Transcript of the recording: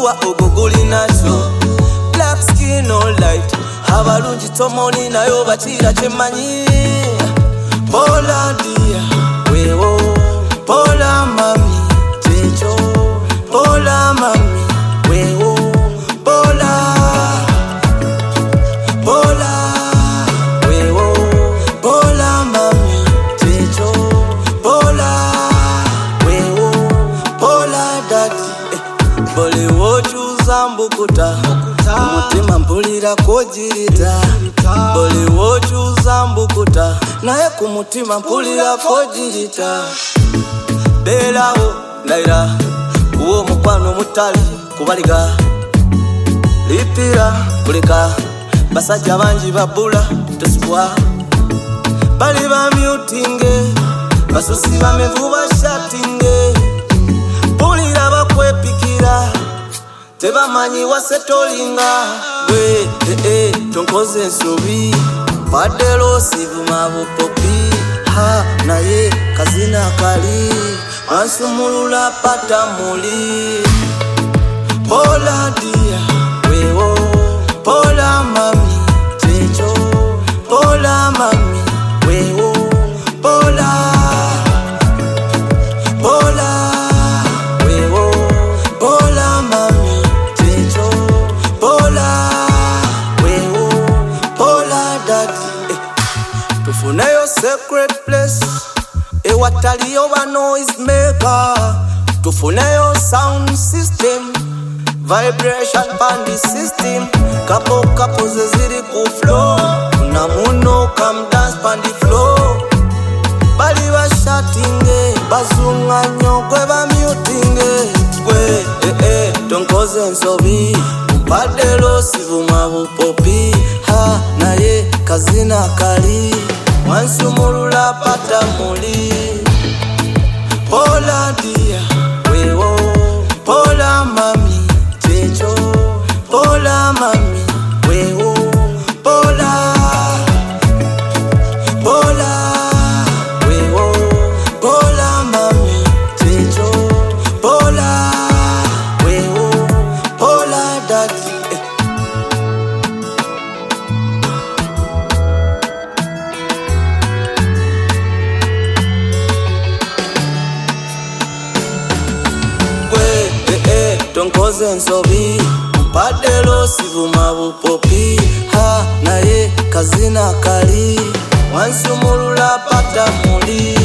Oluwa ogoguli nacho black skin all light abalungi tomoni nayo bakira chemanyi Pola dia wewo Pola mami checho Pola mami wewo Pola wewo Pola mami checho Pola wewo Pola daddy Bole wochuza mbukuta umutima mpulira kojirita Bole wochuza mbukuta naye kumutima mpulira kojirita Belawo naira uwo mukwano mutali kubaliga Lipira kuleka basajja banji babula tosibwa bali ba mutinge basusi bamevuba shatinge pulira bakwepikira tebamanyi wasetolinga gwe tonkoze ensobi padelo sivuma bupopi ha naye kazina kali ansumulula pata muli Pola dia wewo Pola mami checho Pola mami wewo Pola wewo Pola mami checho Pola wewo Pola daddy tufuneyo secret place ewataliyo ba noise maker tufuneyo sound system vibration band system Kapo zeziri ku flow Kuna muno come dance pan the flow Bali ba shatinge Bazunga nyokwe ba mutinge Gwe tonkoze nsobi Upadelo sivuma bupopi ha naye kazina kali Wansumulula pata muli Pola dia wewo Pola mami checho Pola mami wewo Pola wewo Pola mami checho Pola wewo Pola daddy tonkoze nsobi Padelo sivuma bupopi ha naye kazina kali Wansumulula pata muli